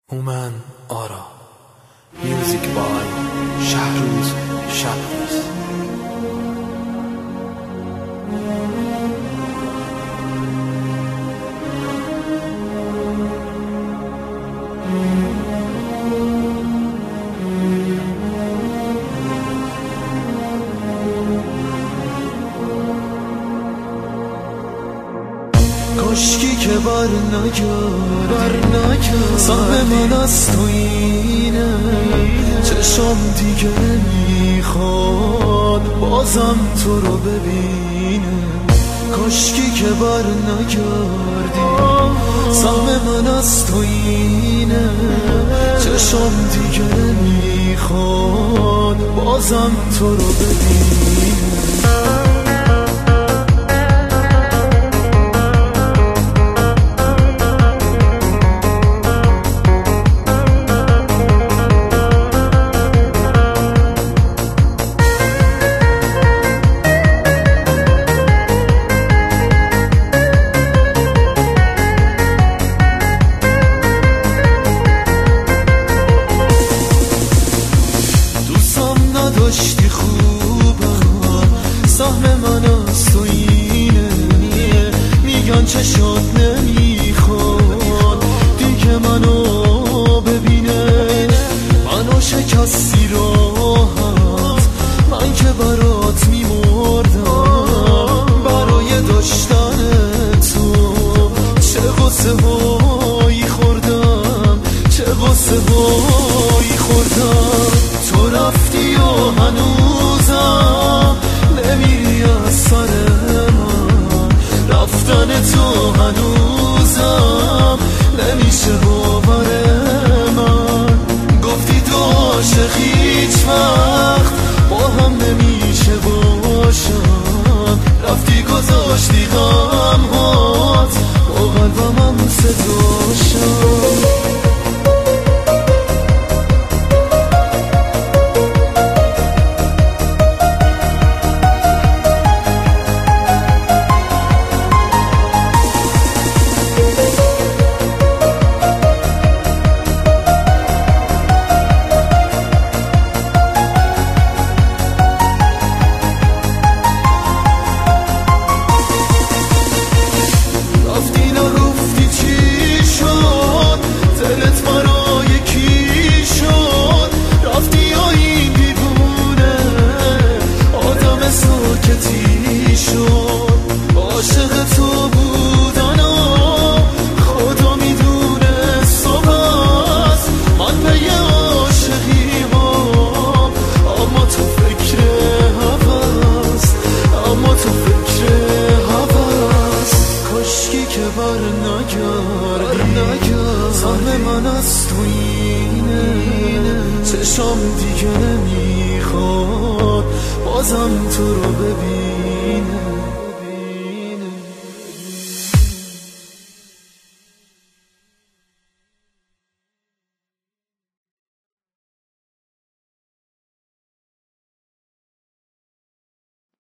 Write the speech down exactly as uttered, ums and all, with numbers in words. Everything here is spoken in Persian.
هومن آرا. میوزیک بای شهروز شبروز. کاشکی که بر نگرد بر نگرد سهم من از تو اینه، چشم دیگه نمیخواد بازم تو رو ببینه. کاشکی که بر نگردی سهم من از تو اینه، چشم دیگه نمیخواد بازم تو رو ببینه. داشتی خوبم، سهم من از تو اینه، میگن چشات نمیخواد دیگه منو ببینه. منو شکستی راحت، من که برات میمردم، برای داشتن تو چه قصه هایی خوردم، چه قصه هایی خوردم. تو رفتی و هنوزم نمیری از سر من، رفتن تو هنوزم نمیشه باور من. گفتی تو عاشق هیچ وقت با هم نمیشه باشم، رفتی گذاشتی غم هات با قلبم هم صداشم. سهم من از تو اینه، چشم دیگه نمیخواد بازم تو رو ببینه.